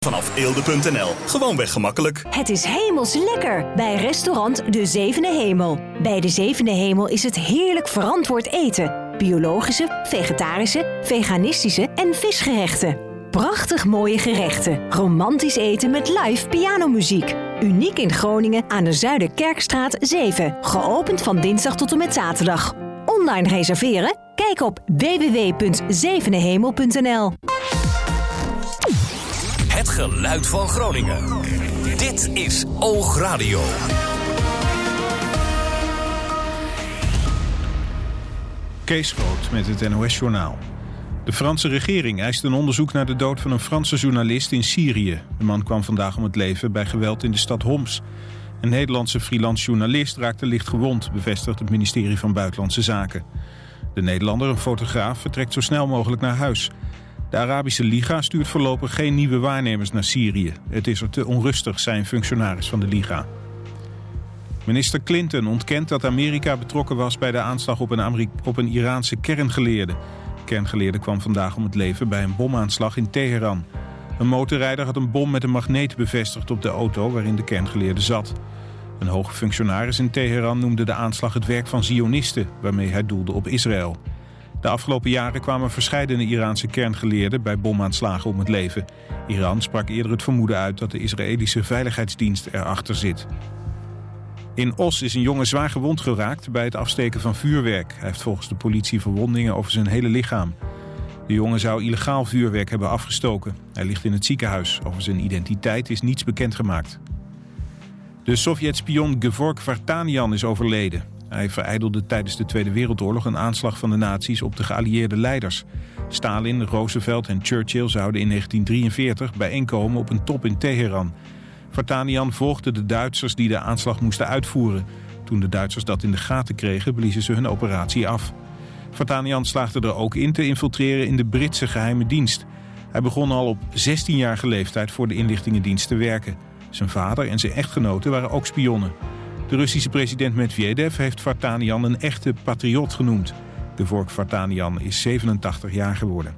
Vanaf eelde.nl. Gewoonweg gemakkelijk. Het is hemels lekker bij restaurant De Zevende Hemel. Bij De Zevende Hemel is het heerlijk verantwoord eten. Biologische, vegetarische, veganistische en visgerechten. Prachtig mooie gerechten. Romantisch eten met live pianomuziek. Uniek in Groningen aan de Zuiderkerkstraat 7. Geopend van dinsdag tot en met zaterdag. Online reserveren? Kijk op www.zevendehemel.nl. Het geluid van Groningen. Dit is Oogradio. Kees Groot met het NOS-journaal. De Franse regering eist een onderzoek naar de dood van een Franse journalist in Syrië. De man kwam vandaag om het leven bij geweld in de stad Homs. Een Nederlandse freelance journalist raakte licht gewond, bevestigt het ministerie van Buitenlandse Zaken. De Nederlander, een fotograaf, vertrekt zo snel mogelijk naar huis. De Arabische Liga stuurt voorlopig geen nieuwe waarnemers naar Syrië. Het is er te onrustig, zei een functionaris van de Liga. Minister Clinton ontkent dat Amerika betrokken was bij de aanslag op een Iraanse kerngeleerde. De kerngeleerde kwam vandaag om het leven bij een bomaanslag in Teheran. Een motorrijder had een bom met een magneet bevestigd op de auto waarin de kerngeleerde zat. Een hoge functionaris in Teheran noemde de aanslag het werk van Zionisten, waarmee hij doelde op Israël. De afgelopen jaren kwamen verscheidene Iraanse kerngeleerden bij bomaanslagen om het leven. Iran sprak eerder het vermoeden uit dat de Israëlische veiligheidsdienst erachter zit. In Os is een jongen zwaar gewond geraakt bij het afsteken van vuurwerk. Hij heeft volgens de politie verwondingen over zijn hele lichaam. De jongen zou illegaal vuurwerk hebben afgestoken. Hij ligt in het ziekenhuis. Over zijn identiteit is niets bekendgemaakt. De Sovjet-spion Gevork Vartanian is overleden. Hij verijdelde tijdens de Tweede Wereldoorlog een aanslag van de nazi's op de geallieerde leiders. Stalin, Roosevelt en Churchill zouden in 1943 bijeenkomen op een top in Teheran. Vartanian volgde de Duitsers die de aanslag moesten uitvoeren. Toen de Duitsers dat in de gaten kregen, bliezen ze hun operatie af. Vartanian slaagde er ook in te infiltreren in de Britse geheime dienst. Hij begon al op 16-jarige leeftijd voor de inlichtingendienst te werken. Zijn vader en zijn echtgenote waren ook spionnen. De Russische president Medvedev heeft Vartanian een echte patriot genoemd. Gevork Vartanian is 87 jaar geworden.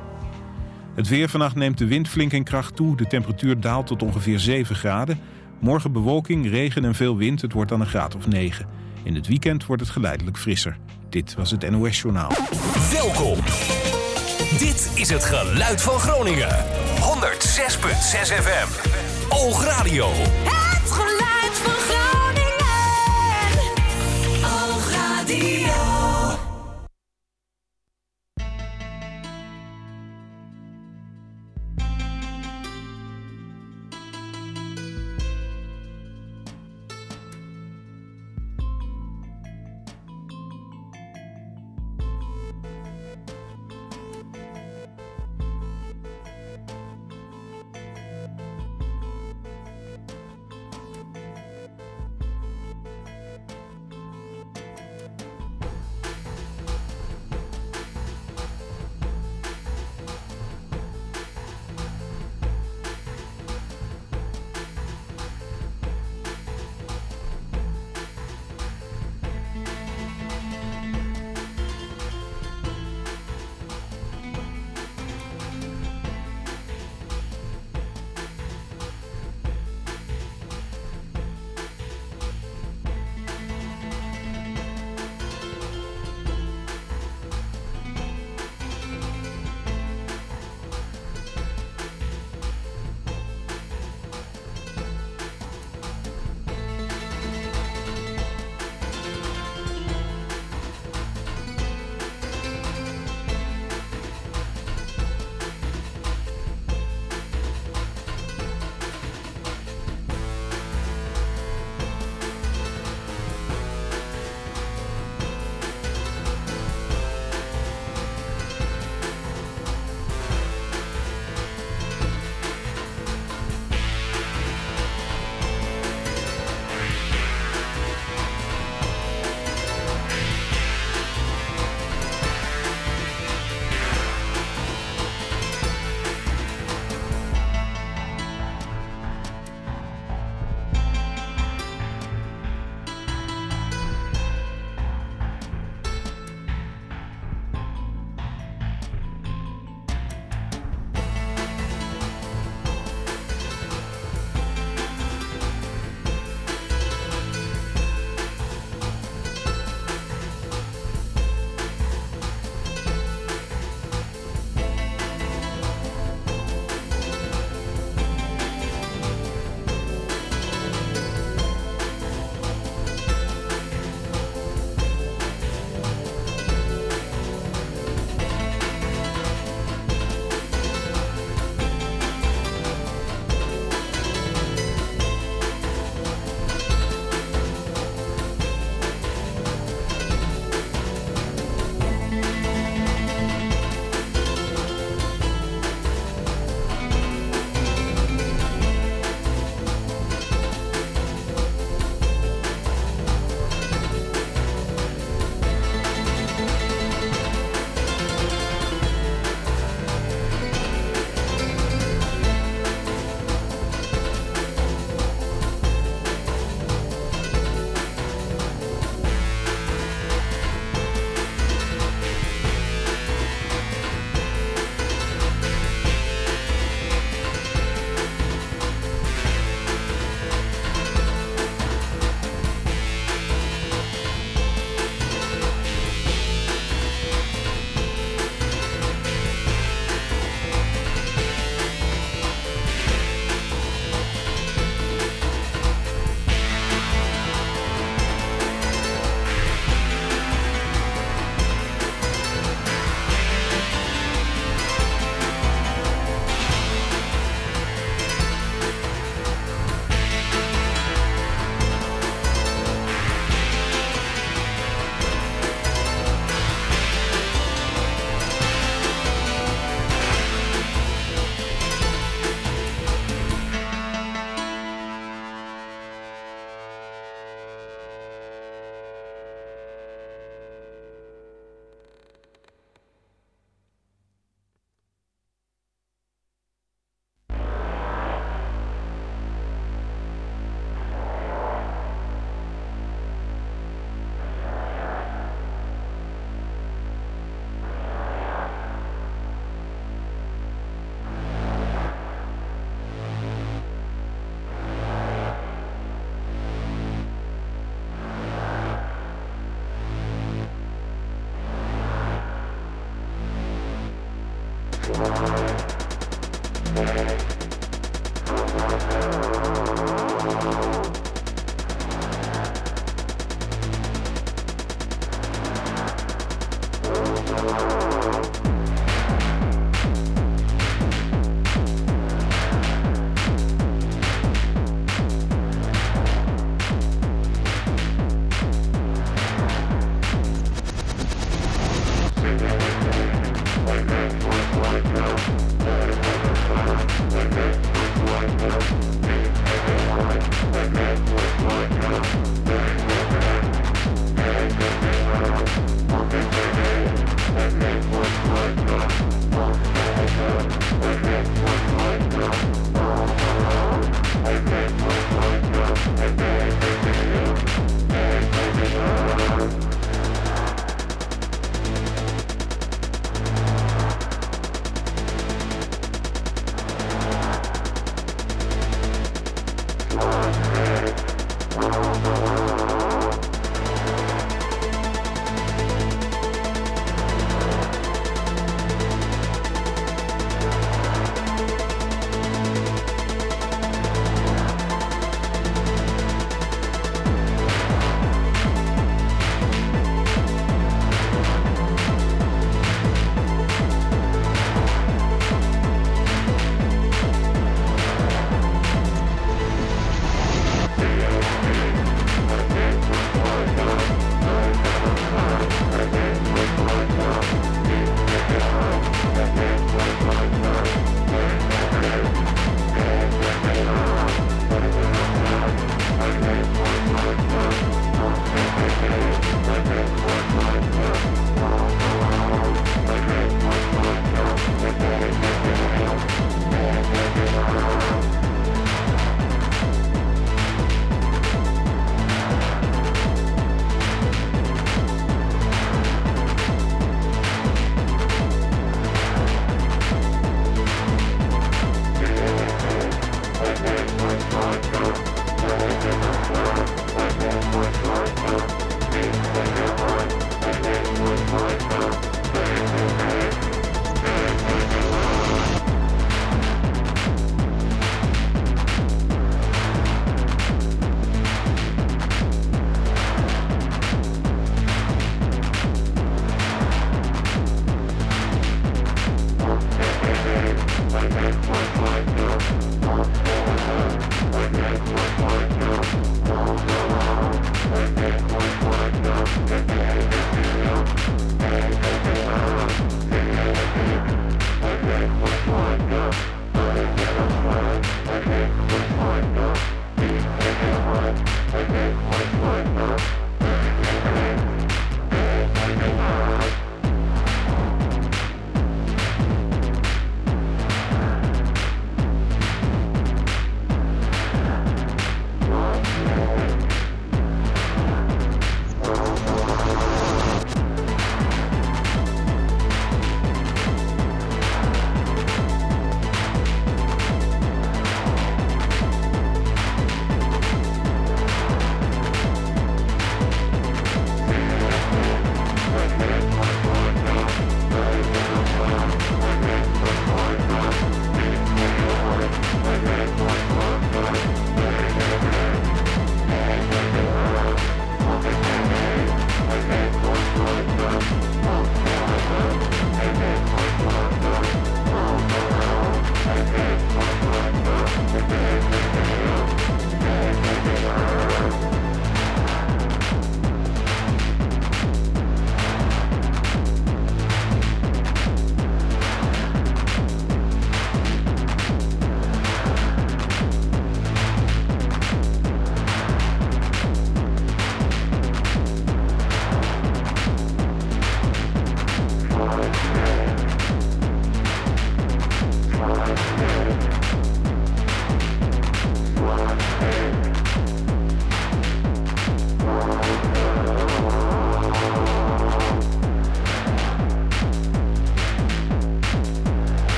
Het weer: vannacht neemt de wind flink in kracht toe. De temperatuur daalt tot ongeveer 7 graden. Morgen bewolking, regen en veel wind. Het wordt dan een graad of 9. In het weekend wordt het geleidelijk frisser. Dit was het NOS-journaal. Welkom. Dit is het geluid van Groningen. 106.6 FM. Oogradio. Het geluid van Groningen. Oogradio.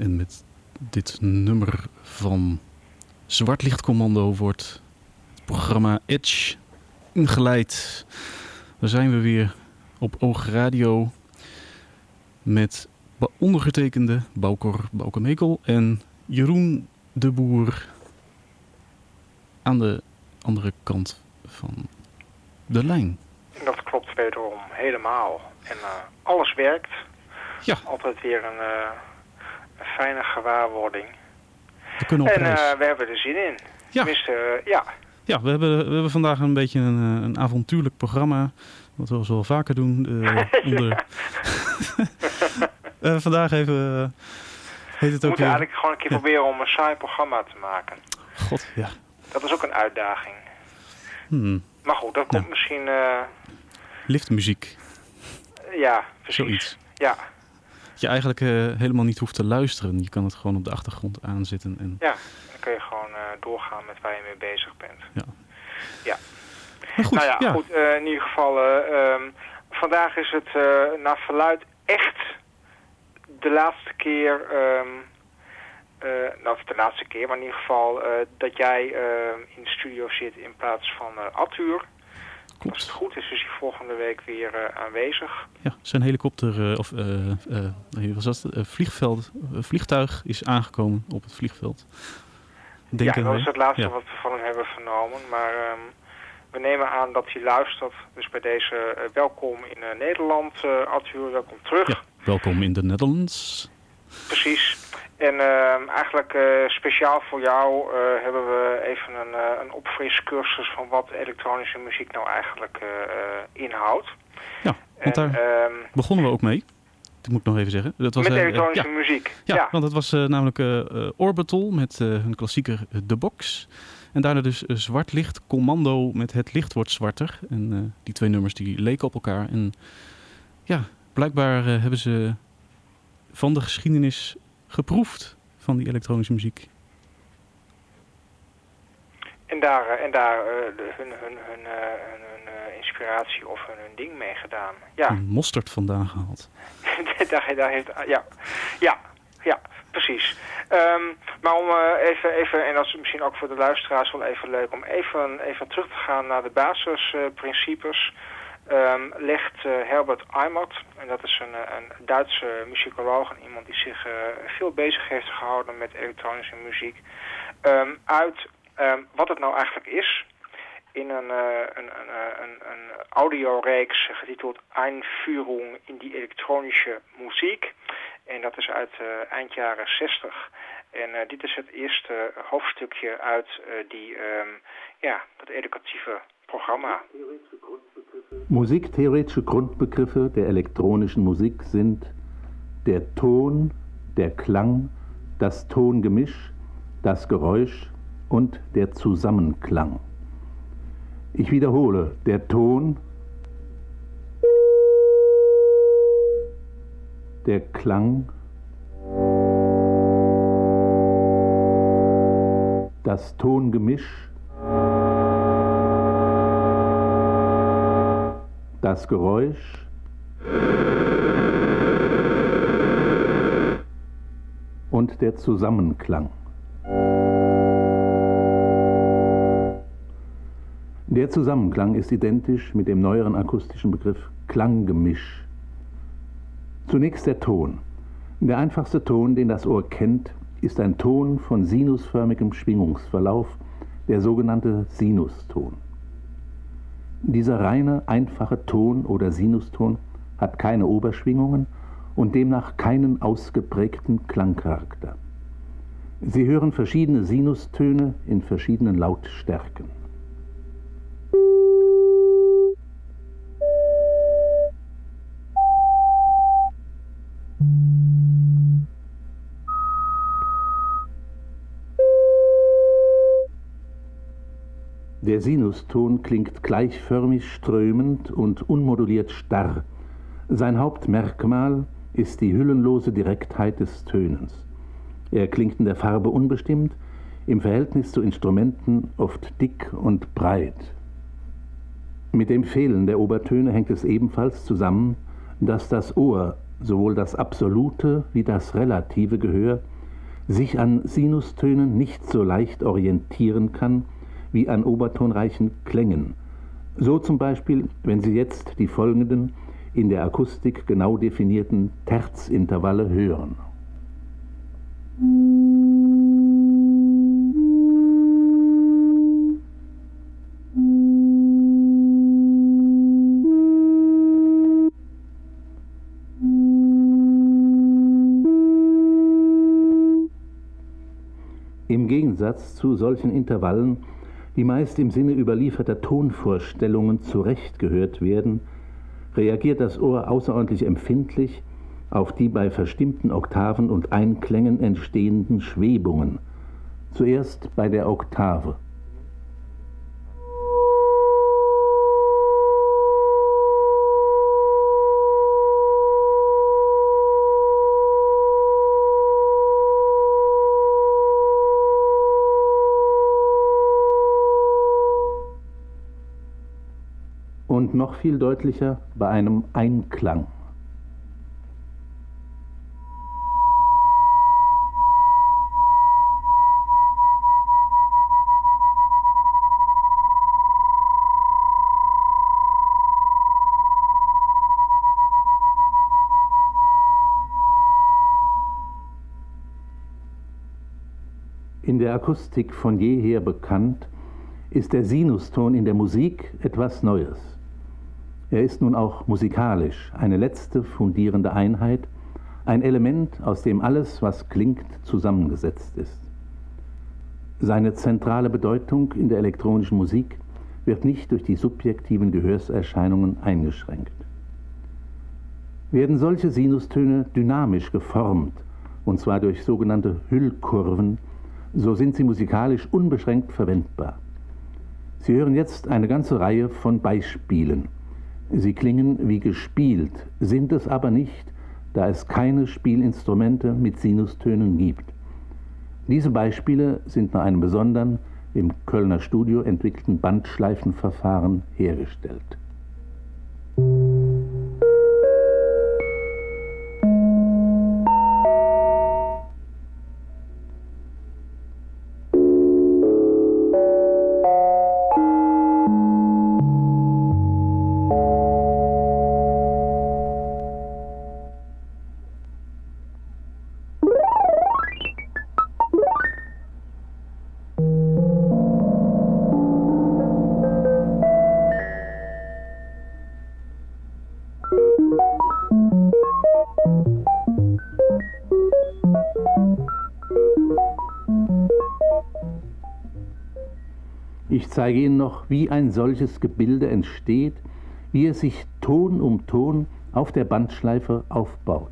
En met dit nummer van Zwartlichtcommando wordt het programma Edge ingeleid. Daar zijn we weer op Oog Radio met ondergetekende Bouke Mekel en Jeroen de Boer aan de andere kant van de lijn. Dat klopt wederom helemaal. En alles werkt. Ja. Altijd weer een fijne gewaarwording. We kunnen op reis. We hebben er zin in. Ja. Tenminste, ja. Ja, we hebben vandaag een beetje een avontuurlijk programma. Wat we wel vaker doen. Vandaag even heet het ook. We moeten eigenlijk gewoon een keer proberen om een saai programma te maken. God, ja. Dat is ook een uitdaging. Maar goed, dat komt misschien... Liftmuziek. Ja, precies. Zoiets. Ja. Dat je eigenlijk helemaal niet hoeft te luisteren. Je kan het gewoon op de achtergrond aanzetten. En... Ja, dan kun je gewoon doorgaan met waar je mee bezig bent. Ja. Ja. Maar goed, nou ja, goed, in ieder geval... vandaag is het naar verluid echt de laatste keer... de laatste keer, maar in ieder geval dat jij in de studio zit in plaats van Arthur. Als het goed is, is hij volgende week weer aanwezig. Ja, zijn helikopter, vliegtuig is aangekomen op het vliegveld. Dat is het laatste wat we van hem hebben vernomen. Maar we nemen aan dat hij luistert. Dus bij deze welkom in Nederland, Arthur, welkom terug. Ja, welkom in de Netherlands. Precies. En eigenlijk speciaal voor jou hebben we even een opfriscursus van wat elektronische muziek nou eigenlijk inhoudt. Ja, want daar begonnen we ook mee. Dat moet ik nog even zeggen. Dat was, met elektronische muziek. Ja, want dat was namelijk Orbital met hun klassieker The Box. En daarna dus Zwartlichtcommando met Het Licht Wordt Zwarter. En die twee nummers die leken op elkaar. En ja, blijkbaar hebben ze van de geschiedenis geproefd van die elektronische muziek. En daar hun inspiratie of hun ding mee gedaan. Ja. Een mosterd vandaan gehaald. daar heeft, ja, precies. Maar om even, en dat is misschien ook voor de luisteraars wel even leuk, om even terug te gaan naar de basisprincipes. Legt Herbert Eimert, en dat is een Duitse muzikoloog en iemand die zich veel bezig heeft gehouden met elektronische muziek, uit wat het nou eigenlijk is in een audioreeks getiteld Einführung in die elektronische muziek. En dat is uit eind jaren 60. En dit is het eerste hoofdstukje uit dat educatieve Programma. Musiktheoretische Grundbegriffe der elektronischen Musik sind der Ton, der Klang, das Tongemisch, das Geräusch und der Zusammenklang. Ich wiederhole, der Ton, der Klang, das Tongemisch, das Geräusch und der Zusammenklang. Der Zusammenklang ist identisch mit dem neueren akustischen Begriff Klanggemisch. Zunächst der Ton. Der einfachste Ton, den das Ohr kennt, ist ein Ton von sinusförmigem Schwingungsverlauf, der sogenannte Sinuston. Dieser reine, einfache Ton oder Sinuston hat keine Oberschwingungen und demnach keinen ausgeprägten Klangcharakter. Sie hören verschiedene Sinustöne in verschiedenen Lautstärken. Der Sinuston klingt gleichförmig strömend und unmoduliert starr. Sein Hauptmerkmal ist die hüllenlose Direktheit des Tönens. Er klingt in der Farbe unbestimmt, im Verhältnis zu Instrumenten oft dick und breit. Mit dem Fehlen der Obertöne hängt es ebenfalls zusammen, dass das Ohr sowohl das absolute wie das relative Gehör sich an Sinustönen nicht so leicht orientieren kann wie an obertonreichen Klängen. So zum Beispiel, wenn Sie jetzt die folgenden in der Akustik genau definierten Terzintervalle hören. Im Gegensatz zu solchen Intervallen, die meist im Sinne überlieferter Tonvorstellungen zurecht gehört werden, reagiert das Ohr außerordentlich empfindlich auf die bei verstimmten Oktaven und Einklängen entstehenden Schwebungen. Zuerst bei der Oktave. Und noch viel deutlicher bei einem Einklang. In der Akustik von jeher bekannt, ist der Sinuston in der Musik etwas Neues. Er ist nun auch musikalisch eine letzte fundierende Einheit, ein Element, aus dem alles, was klingt, zusammengesetzt ist. Seine zentrale Bedeutung in der elektronischen Musik wird nicht durch die subjektiven Gehörserscheinungen eingeschränkt. Werden solche Sinustöne dynamisch geformt, und zwar durch sogenannte Hüllkurven, so sind sie musikalisch unbeschränkt verwendbar. Sie hören jetzt eine ganze Reihe von Beispielen. Sie klingen wie gespielt, sind es aber nicht, da es keine Spielinstrumente mit Sinustönen gibt. Diese Beispiele sind nach einem besonderen, im Kölner Studio entwickelten Bandschleifenverfahren hergestellt. Ich zeige Ihnen noch, wie ein solches Gebilde entsteht, wie es sich Ton um Ton auf der Bandschleife aufbaut.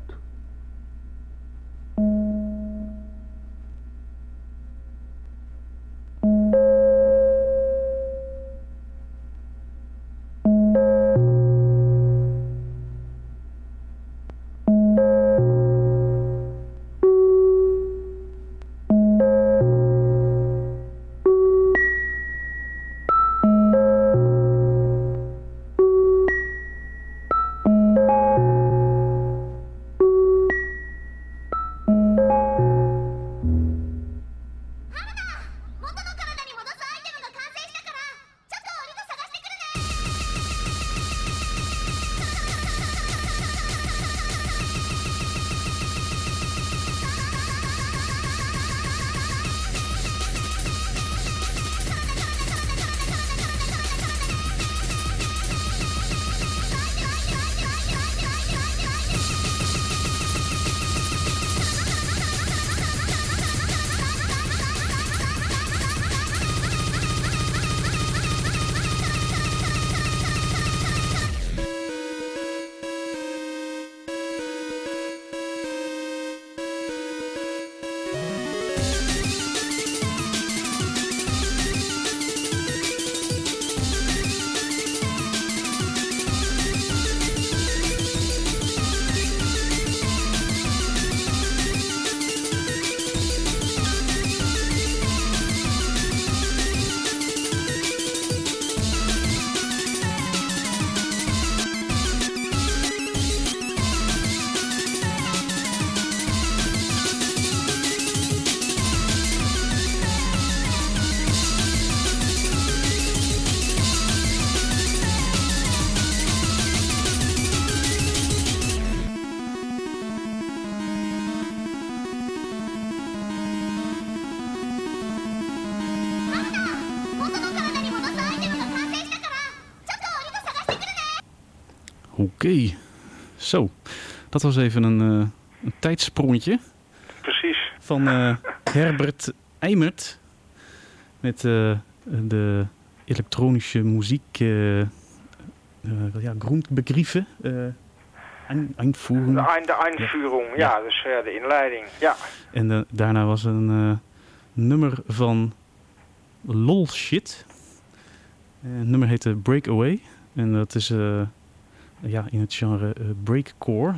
Oké. Zo, dat was even een tijdsprongetje. Precies. Van Herbert Eimert. Met de elektronische muziek... Grundbegriffe. Einführung. De Einführung, ja. Dus de inleiding, ja. En daarna was een nummer van Lolshit. Het nummer heette Breakaway. En dat is in het genre breakcore.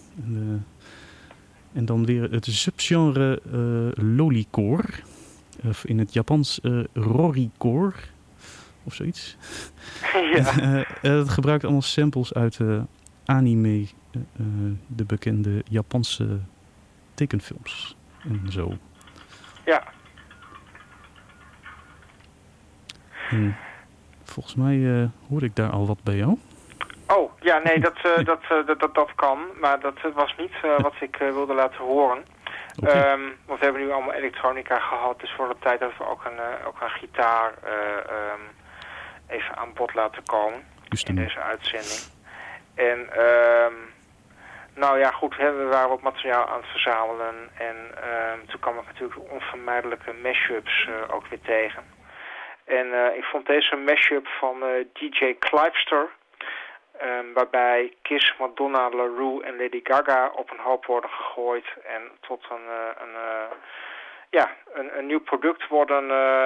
En dan weer het subgenre lollycore. Of in het Japans roricore. Of zoiets. Ja. Het gebruikt allemaal samples uit anime. De bekende Japanse tekenfilms. En zo. Ja. En volgens mij hoor ik daar al wat bij jou. Oh, ja, nee, dat kan. Maar dat was niet wat ik wilde laten horen. Okay. Want we hebben nu allemaal elektronica gehad. Dus voor de tijd dat we ook een gitaar even aan bod laten komen. In deze uitzending. En nou ja, goed, we waren wat materiaal aan het verzamelen. En toen kwam ik natuurlijk onvermijdelijke mashups ook weer tegen. En ik vond deze mashup van DJ Clivester... waarbij Kiss, Madonna, La Rue en Lady Gaga op een hoop worden gegooid en tot een nieuw product worden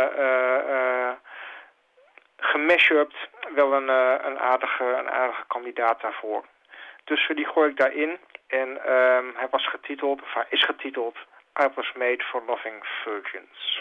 gemashupt. Wel een aardige kandidaat daarvoor. Dus die gooi ik daarin en hij is getiteld I Was Made for Loving Virgins.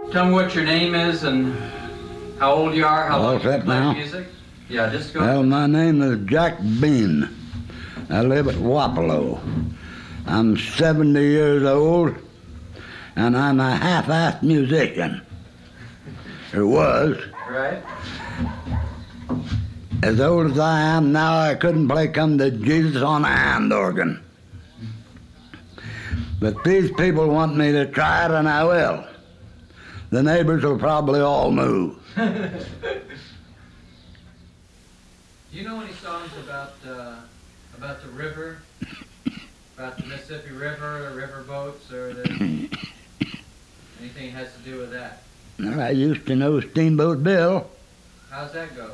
tell me what your name is and how old you are, how long you play now? music? Yeah, just go. Well, my name is Jack Bean. I live at Wapello. I'm 70 years old, and I'm a half-assed musician. Or was. Right. As old as I am now, I couldn't play Come to Jesus on a hand organ. But these people want me to try it, and I will. The neighbors will probably all move. Do you know any songs about the river? About the Mississippi River, or river boats, or anything that has to do with that? Well, I used to know Steamboat Bill. How's that go?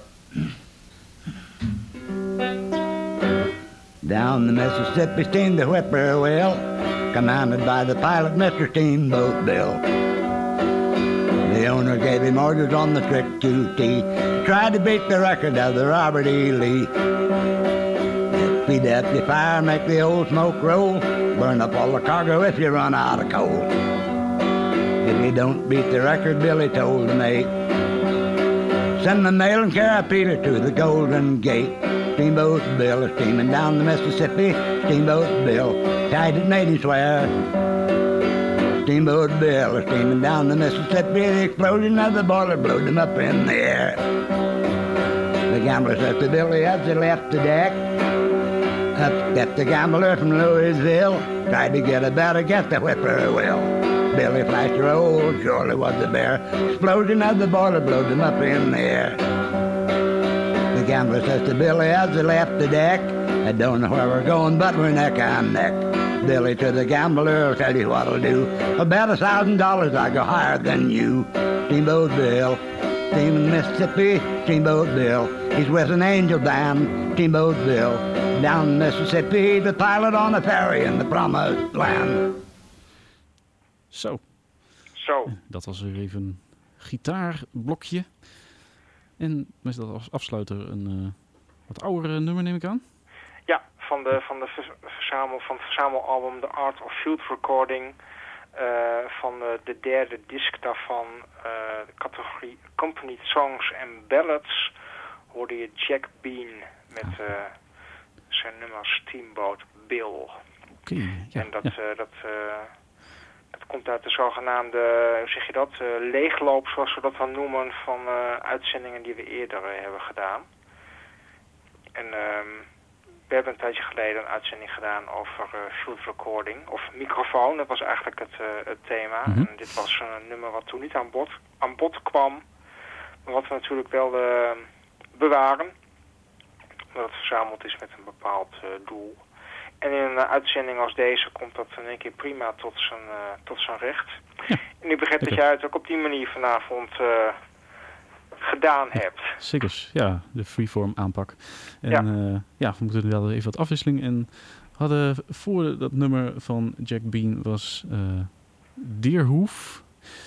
Down the Mississippi steamed the whippoorwill, commanded by the pilot, Mr. Steamboat Bill. The owner gave him orders on the strict QT to try to beat the record of the Robert E. Lee. Speed up the fire, make the old smoke roll, burn up all the cargo if you run out of coal. If you don't beat the record, Billy told the mate, send the mail and carapeta to the Golden Gate. Steamboat Bill is steaming down the Mississippi. Steamboat Bill, tied at native swear. Steamboat Bill is steaming down the Mississippi. The explosion of the boiler blew them up in the air. The gambler said to Billy as they left the deck, up stepped the gambler from Louisville, tried to get a bet against the whippoorwill. Billy flashed her old, surely was a bear. Explosion of the boiler blew them up in the air. The gambler says to Billy as they left the deck, I don't know where we're going, but we're neck on neck. Billy to the gambler, I'll tell you what I'll do. I'll bet $1,000 I go higher than you. Steamboat Bill, steaming Mississippi, Steamboat Bill. He's with an angel band, Steamboat Bill. Down Mississippi, the pilot on a ferry in the promised land. Zo. Zo. Dat was weer even een gitaarblokje. En met dat als afsluiter een wat oudere nummer, neem ik aan. Ja, van het verzamelalbum The Art of Field Recording. Van de derde disc daarvan, de categorie Accompanied Songs and Ballads, hoorde je Jack Bean met zijn nummer Steamboat Bill. Okay, ja, en dat komt uit de zogenaamde, hoe zeg je dat, leegloop, zoals we dat dan noemen, van uitzendingen die we eerder hebben gedaan. En we hebben een tijdje geleden een uitzending gedaan over field recording, of microfoon. Dat was eigenlijk het thema. Mm-hmm. En dit was een nummer wat toen niet aan bod kwam, maar wat we natuurlijk wel bewaren. Omdat het verzameld is met een bepaald doel. En in een uitzending als deze komt dat in één keer prima tot zijn recht. Ja. En ik begrijp dat jij het ook op die manier vanavond gedaan hebt. Zeker, ja, de freeform aanpak. En we moeten wel even wat afwisseling. En hadden voor dat nummer van Jack Bean was Deerhoof.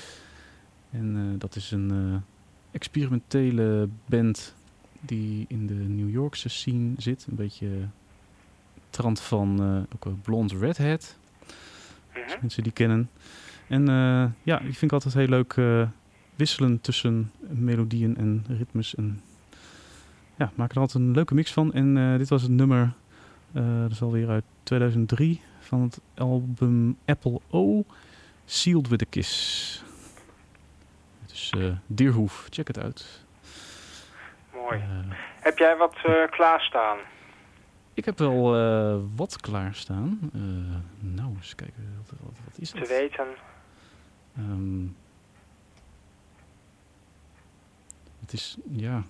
En dat is een experimentele band die in de New Yorkse scene zit. Een beetje trant van ook Blonde Redhead. Als mensen die kennen. En die vind ik altijd heel leuk wisselen tussen melodieën en ritmes. En ja, maken er altijd een leuke mix van. En dit was het nummer, dat is alweer uit 2003, van het album Apple O, Sealed with a Kiss. Dus Deerhoof, check het uit. Mooi. Heb jij wat klaarstaan? Ik heb wel wat klaarstaan. Nou, eens kijken. Wat is dat? Te weten. Het is, ja...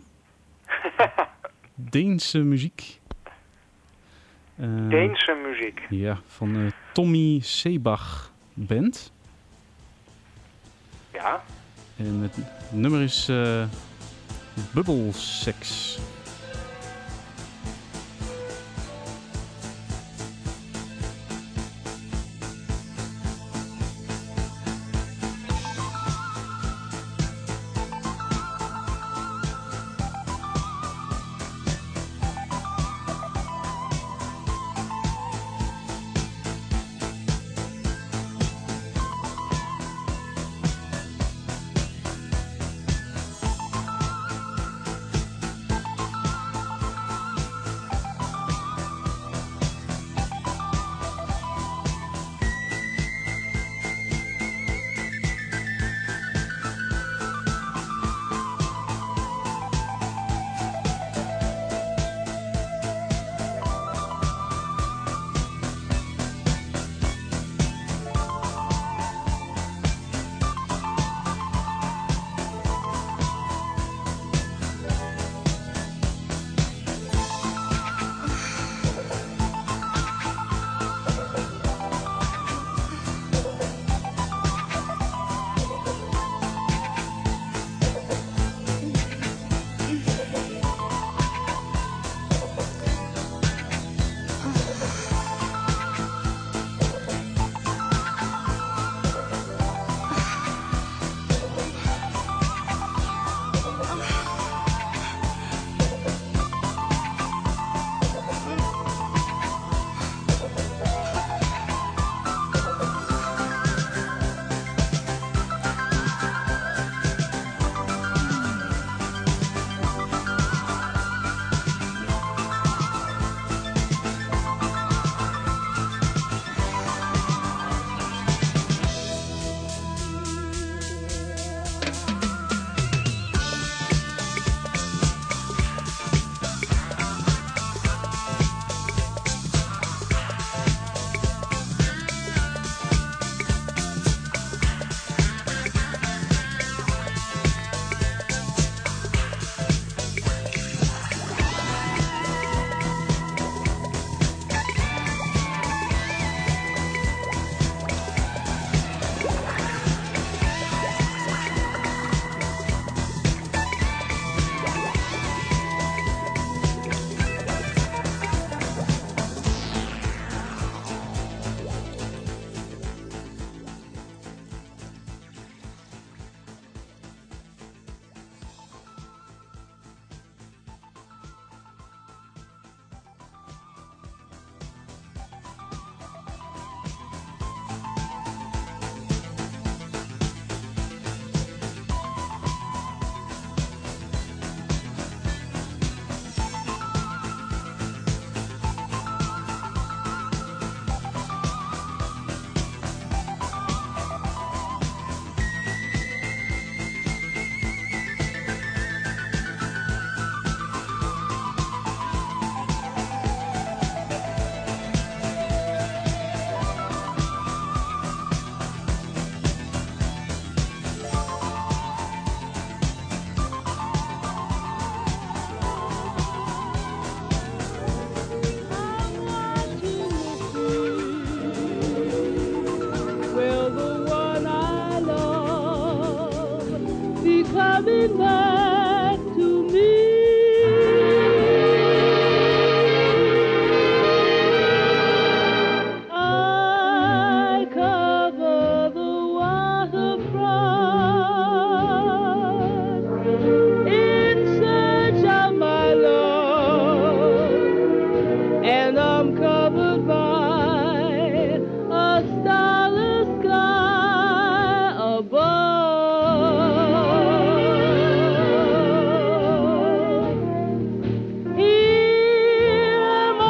Deense muziek. Deense muziek? Ja, van Tommy Sebach Band. Ja. En het nummer is Bubble Sex. covered by a starless sky above. Here am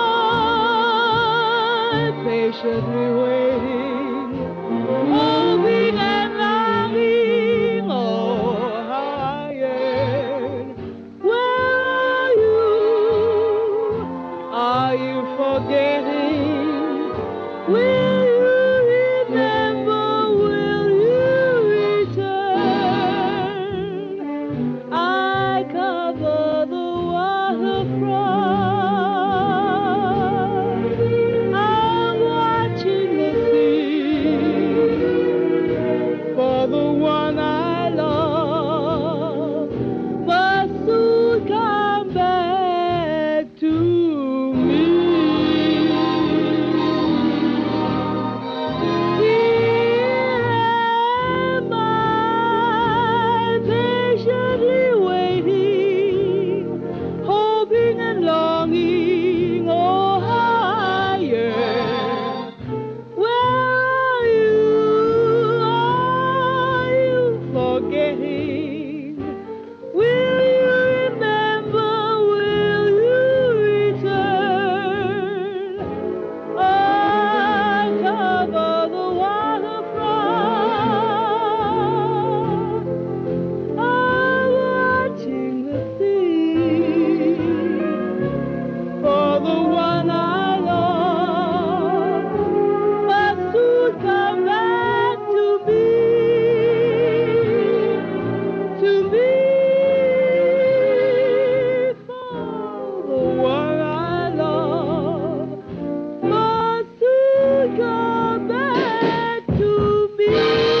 I, patiently waiting, hoping and longing. Oh, how I yearn. Where are you? Are you forgetting? Will you remember? Will you return? I cover the waterfront. I'm watching the sea for the one I love must soon come back to me. Here am I, patiently waiting, hoping and longing. Oh, how I yearn. Where are you? Are you forgetting? Will you remember? Will you return? I cover the waterfront. I'm watching the sea for the one I love must soon come back to me, for the one I love must soon come back to me.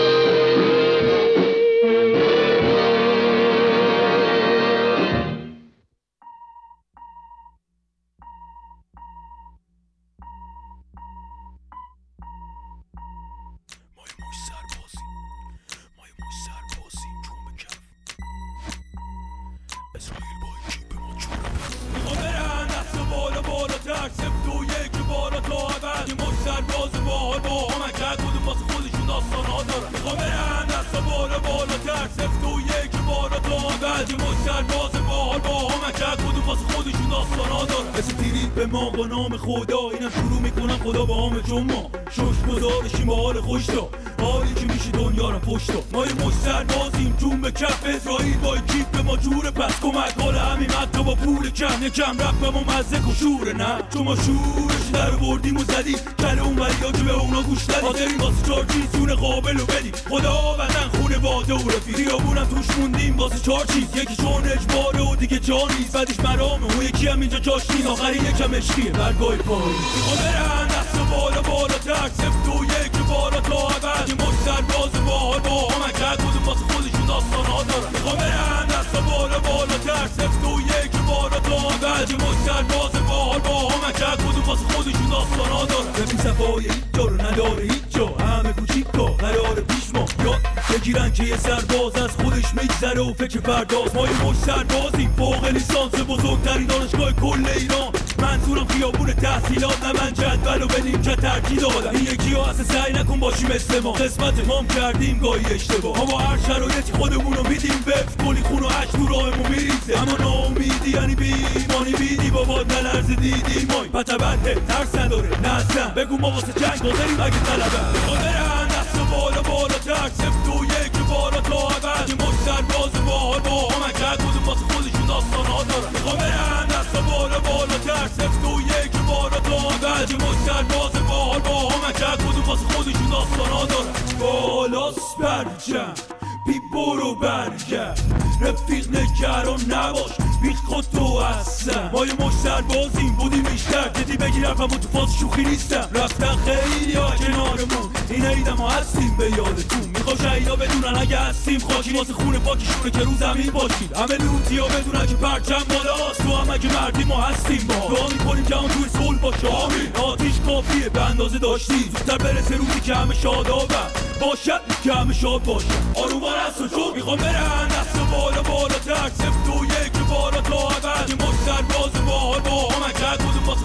مثل دیرید به ما با نام خدا اینم شروع میکنم خدا با همه چون ما شش گذارشیم با حال خوش تا حالی که میشه دنیا رو پشت تا ما یه مش سربازیم جون به کف اسرائیل با کیف به ما جوره پس کمک حال همین حتی با پول کم یکم رپ ما مزه کشوره نه چون ما شورش در بردیم و زدیم کل اون وریا که به اونا گوش ندیم حاضرین واسه چار چیز جون قابل و بدیم خدا وطن خونه باده و رفیق خیابونم توش موندیم واسه چار چیز یکی چون اجباره و دیگه جا نیست بعدش مرامه اون یکی هم اینجا جاش نیست آخری یکم عشقیه برگای پایی میخوا برن دست بالا بالاتر سفت و یک بالا تا عبد یه مش سرباز باحال با همه کرد کدوم واسه خودشون داستان ها دارن میخوا برن دست بالا بالاتر سفت و یک بالا تا عبد یه مش سرباز باحال با همه کرد کدوم واسه خودشون داستان ها دارن ببین صفای هیچ جا رو نداره هیچ جا همه کوچیکا قرار پیش ما یاد بگیرن که یه سرباز از خودش میگذره و فکر فرداست ما یه مش سربازیم فوق لیسانس بزرگترین دانشگاه کل ایران منظورم خیابون تحصیلات نه من جدول و بدیم که ترکیز دادم این یکی ها اصلا سعی نکن باشی مثل ما قسمت مام کردیم گاهی اشتباه ما با هر شرایطی خودمون رو میدیم وفت کلی خون و عشق تو راهمون میریزه اما ناامیدی یعنی بیمانی بیدی بابا نلرز دیدی مای پتبته ترس نداره نه اصلا بگو ما واسه جنگ بازاریم اگه طلبه خودرن دست بالا بالاتر سفت و یک بالا تا عبد یه مش سرباز باحال با همه کرد کدوم واسه خودشون داستان ها دارن خودرن دست بالا بالاتر سفت و یک بالا تا عبد یه مش سرباز باحال با همه کرد کدوم واسه خودشون داستان ها دارن بالاست برجم بی برو برگرد رفیق نگران نباش بیخ خود تو هستم ما یه مش سربازیم بودیم بیشتر دیدی بگیر حرفم تو فاز شوخی نیستم رفتن خیلی ها کنارمون این عیدم ها هستیم به یادتون میخوا شهیدا بدونن اگه هستیم خاکی واسه خونه پاکیشونه که رو زمین باشید همه لوتی ها بدونن که پرچم بالاست تو هم اگه مردی ما هستیم با دعا میکنیم که همون توی صلح باشه آمین آتیش کافیه به اندازه داشتی زودتر برسه روزی که همه شادابم باشد که همه شاد باشه آرومان هست و چون میخوام برن دست بالا بالاتر سفت و یک بالا تا عبد یه مش سرباز باحال با همه کرد کدوم واسه خودشون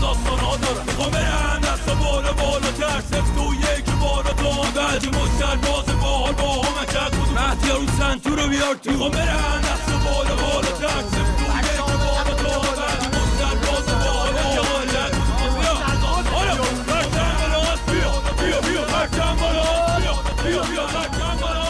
داستانا دارم میخوام برم دست بالا بالاتر سفت و یک بارا تا بعدی مستر باز باحال با همکت بود مهدی رو سنتور رو بیار تو میخوام برم دست بالا بالاتر سفت و یک بارا تا بعدی مستر باز باحال با همکت بود بیا برچم بالا بیا بیا برچم بالا بیا برچم بالا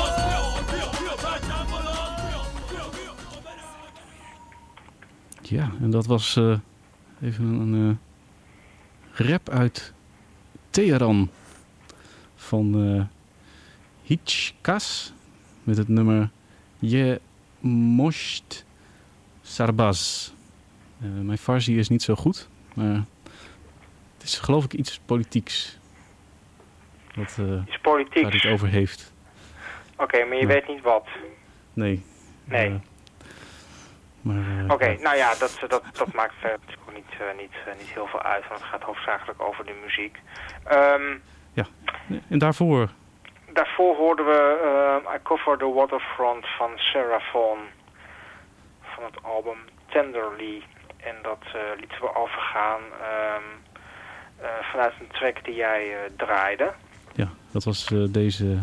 Ja, en dat was even een rap uit Teheran van Hitchkas met het nummer Je Mosht Sarbaz. Mijn Farsi is niet zo goed, maar het is geloof ik iets politieks. Wat, iets politieks? Waar hij het over heeft. Oké, maar je weet niet wat? Nee. Nee. Oké, nou ja, dat maakt natuurlijk ook niet heel veel uit, want het gaat hoofdzakelijk over de muziek. Ja, en daarvoor? Daarvoor hoorden we I Cover the Waterfront van Sarah Vaughan van het album Tenderly. En dat lieten we overgaan vanuit een track die jij draaide. Ja, dat was deze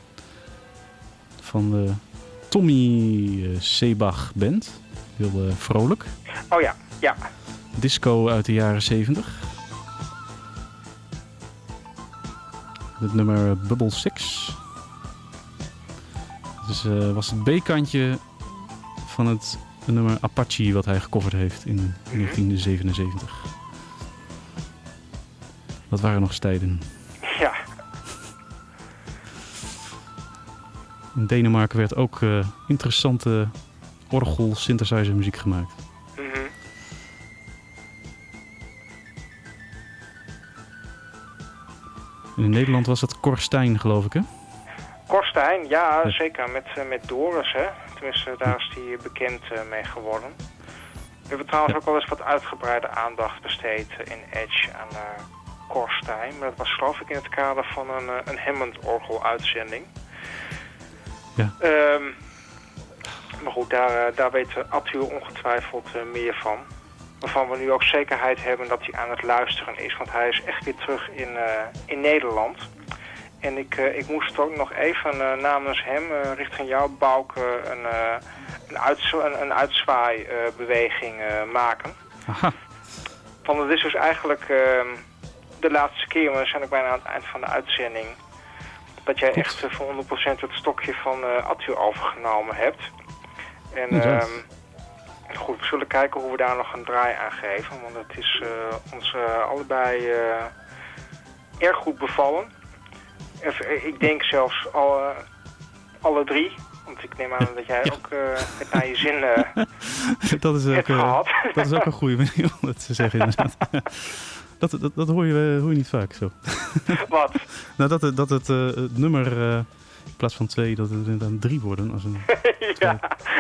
van de Tommy Sebach Band. Heel vrolijk. Oh ja, ja. Disco uit de jaren 70. Het nummer Bubble Six. Dus was het B-kantje van het nummer Apache wat hij gecoverd heeft in 1977. Dat waren nog eens tijden. Ja. In Denemarken werd ook interessante orgel-synthesizer muziek gemaakt. Mm-hmm. En in Nederland was dat Cor Stein, geloof ik, hè? Cor Stein, ja, zeker. Met Doris, hè. Tenminste, daar is hij bekend mee geworden. We hebben trouwens ook wel eens wat uitgebreide aandacht besteed in Edge aan Cor Stein. Maar dat was geloof ik in het kader van een Hammond-orgel-uitzending. Ja. Maar goed, daar weet Attil ongetwijfeld meer van. Waarvan we nu ook zekerheid hebben dat hij aan het luisteren is. Want hij is echt weer terug in Nederland. En ik moest ook nog even namens hem richting jou, Bouke, een uitzwaai-beweging maken. Aha. Want het is dus eigenlijk de laatste keer, maar we zijn ook bijna aan het eind van de uitzending, dat jij echt voor 100% het stokje van Attil overgenomen hebt. En goed, we zullen kijken hoe we daar nog een draai aan geven. Want het is ons allebei erg goed bevallen. Ik denk zelfs alle drie. Want ik neem aan dat jij ook het naar je zin dat is ook, hebt gehad. Dat is ook een goede manier om dat te zeggen, inderdaad. Dat hoor je niet vaak zo. Wat? Nou, dat het nummer in plaats van 2, dat het inderdaad 3 worden. Als een, ja.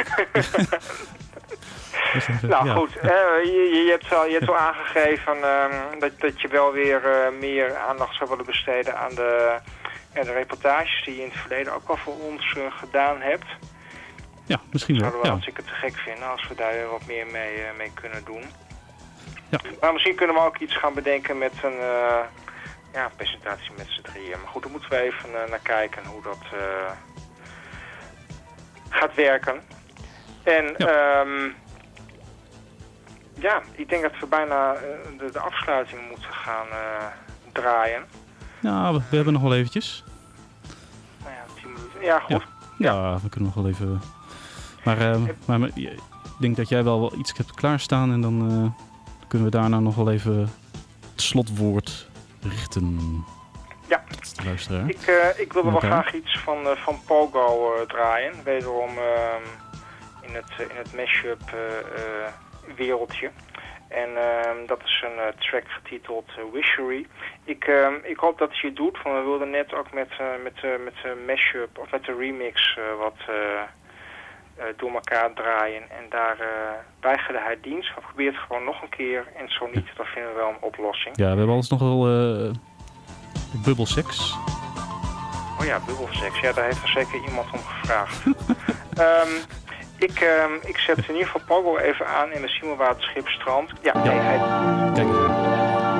Nou goed, je hebt al aangegeven dat je wel weer meer aandacht zou willen besteden aan de reportages die je in het verleden ook al voor ons gedaan hebt. Ja, misschien wel. Zouden we hartstikke te gek vinden als we daar wat meer mee kunnen doen. Ja. Maar misschien kunnen we ook iets gaan bedenken met een presentatie met z'n drieën. Maar goed, daar moeten we even naar kijken hoe dat gaat werken. En ik denk dat we bijna de afsluiting moeten gaan draaien. Nou, we hebben nog wel eventjes. Nou ja, 10 minuten. Ja, goed. Ja, we kunnen nog wel even. Maar ik denk dat jij wel iets hebt klaarstaan en dan kunnen we daarna nog wel even het slotwoord richten. Ja. Tot de luisteraar. Ik wilde wel graag iets van Pogo draaien. Wederom in het mashup wereldje. En dat is een track getiteld Wishery. Ik hoop dat je het doet, want we wilden net ook met de mashup of met de remix wat door elkaar draaien. En daar weigerde hij dienst. We proberen het gewoon nog een keer. En zo niet, dan vinden we wel een oplossing. Ja, we hebben alles nog wel bubbelseks. Oh ja, bubbelseks. Ja, daar heeft er zeker iemand om gevraagd. Ik zet in ieder geval Pogo even aan en we zien wel waar het schip strandt. Ja, nee, hij... Kijk.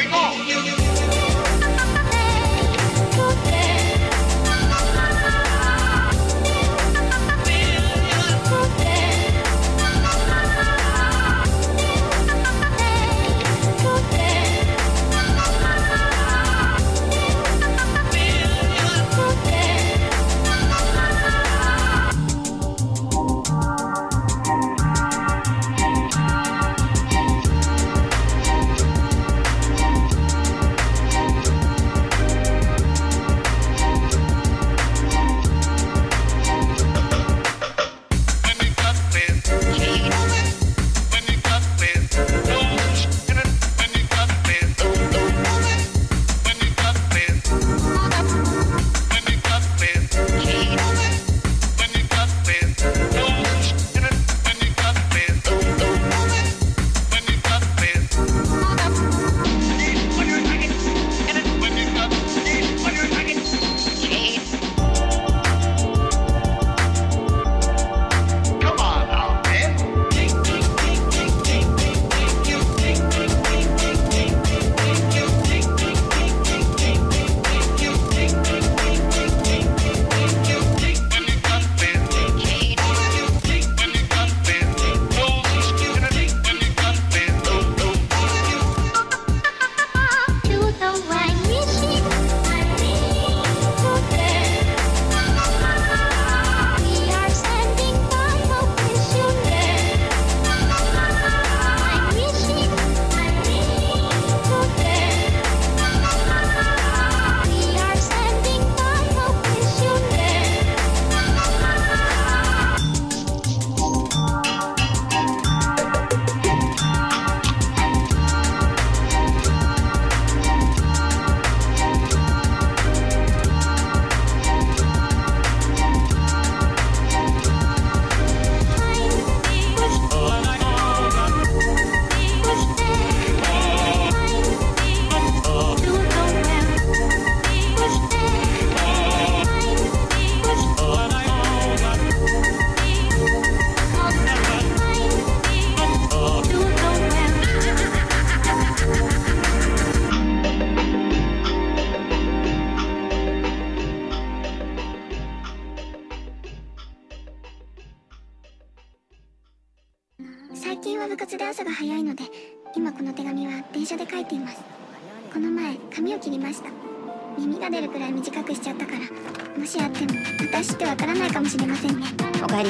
最近は部活で朝が早いので、今この手紙は電車で書いています。この前髪を切りました。耳が出るくらい短くしちゃったから、もしあっても私ってわからないかもしれませんね。おかえり。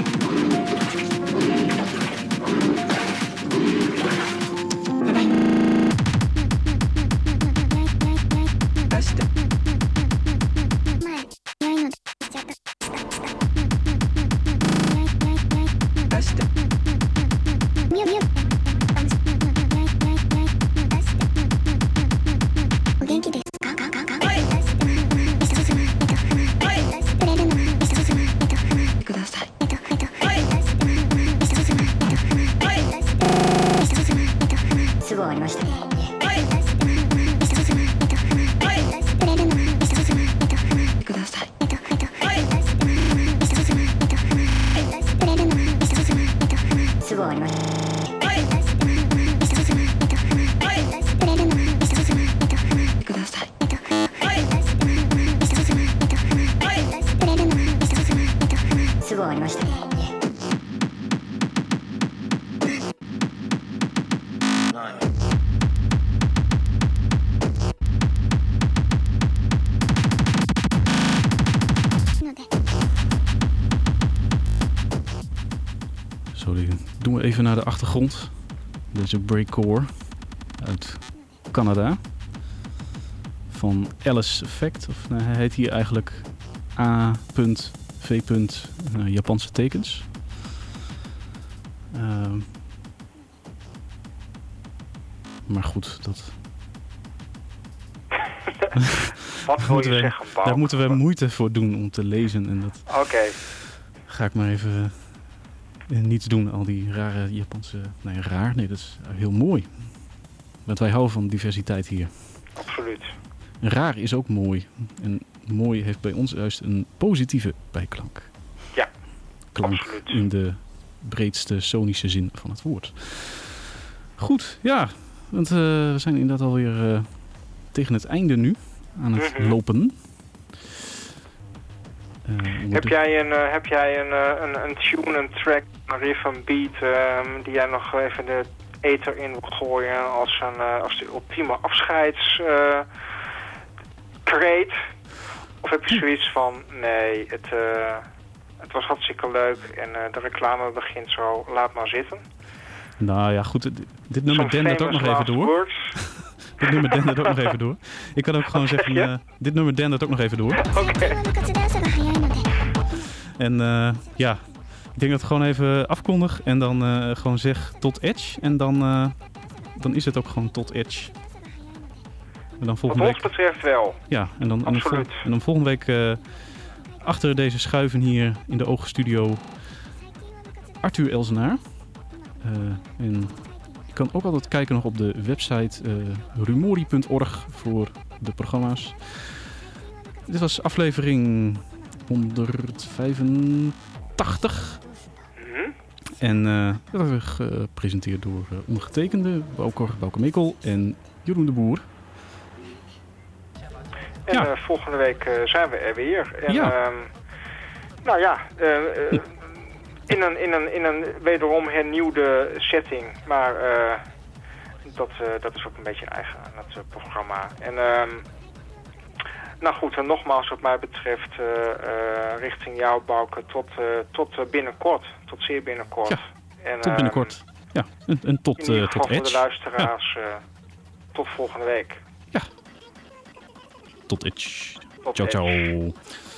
Even naar de achtergrond. Deze breakcore uit Canada. Van Alice Effect. Of hij heet hier eigenlijk A.V. Japanse tekens. Maar goed, dat... Wat wil je zeggen, Bouw? Daar moeten we moeite voor doen om te lezen. En dat ga ik maar even... niets doen, al die rare Japanse... Nee, raar. Nee, dat is heel mooi. Want wij houden van diversiteit hier. Absoluut. Raar is ook mooi. En mooi heeft bij ons juist een positieve bijklank. Ja, klank absoluut. In de breedste sonische zin van het woord. Goed, ja. want we zijn inderdaad alweer tegen het einde nu aan het lopen. Heb jij een tune, een track, een riff, een beat die jij nog even de ether in wil gooien als de ultieme afscheidskreet? Of heb je zoiets van, nee, het was hartstikke leuk en de reclame begint zo, laat maar zitten? Nou ja, goed, dit nummer dendert ook nog even door. Dit nummer dendert ook nog even door. Ik kan ook gewoon zeggen, dit nummer dendert ook nog even door. Oké. En ja, ik denk dat ik gewoon even afkondig en dan gewoon zeg tot Edge. En dan is het ook gewoon tot Edge. En dan volgende Wat ons betreft wel. Ja, en dan absoluut. En dan volgende week achter deze schuiven hier in de Oogstudio Arthur Elsenaar. En je kan ook altijd kijken nog op de website rumori.org voor de programma's. Dit was aflevering 185. En dat werd gepresenteerd door ondergetekende Bouke Mekel en Jeroen de Boer. En volgende week zijn we er weer. En, in een wederom hernieuwde setting. Maar dat is ook een beetje eigen aan het programma. En nou goed, en nogmaals wat mij betreft richting jou, Bouke, tot binnenkort. Tot zeer binnenkort. Ja, en, tot binnenkort. Ja, en tot in ieder geval tot voor de Edge. luisteraars tot volgende week. Ja. Tot Edge. Tot Ciao, ciao. Edge.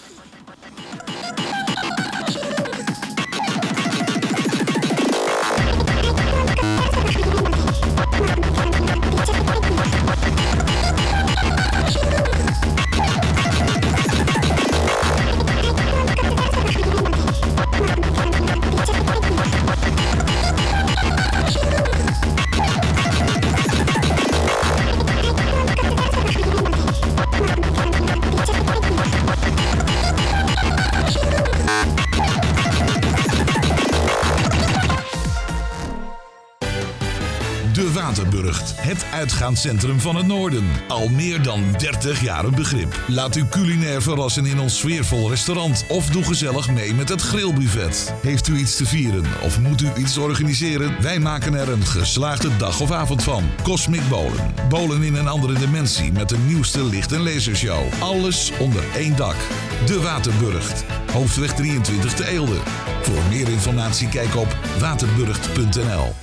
De Waterburgt, het uitgaanscentrum van het noorden. Al meer dan 30 jaar een begrip. Laat u culinair verrassen in ons sfeervol restaurant of doe gezellig mee met het grillbuffet. Heeft u iets te vieren of moet u iets organiseren? Wij maken er een geslaagde dag of avond van. Cosmic Bowlen. Bowlen in een andere dimensie met de nieuwste licht- en lasershow. Alles onder één dak. De Waterburgt. Hoofdweg 23 te Eelde. Voor meer informatie kijk op waterburgt.nl.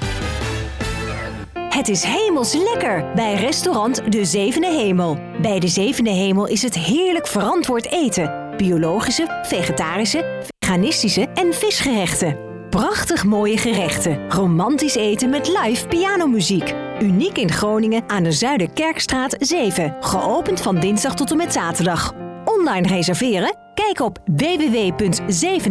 Het is hemels lekker bij restaurant De Zevende Hemel. Bij De Zevende Hemel is het heerlijk verantwoord eten. Biologische, vegetarische, veganistische en visgerechten. Prachtig mooie gerechten. Romantisch eten met live pianomuziek. Uniek in Groningen aan de Zuiderkerkstraat 7. Geopend van dinsdag tot en met zaterdag. Online reserveren? Kijk op www.7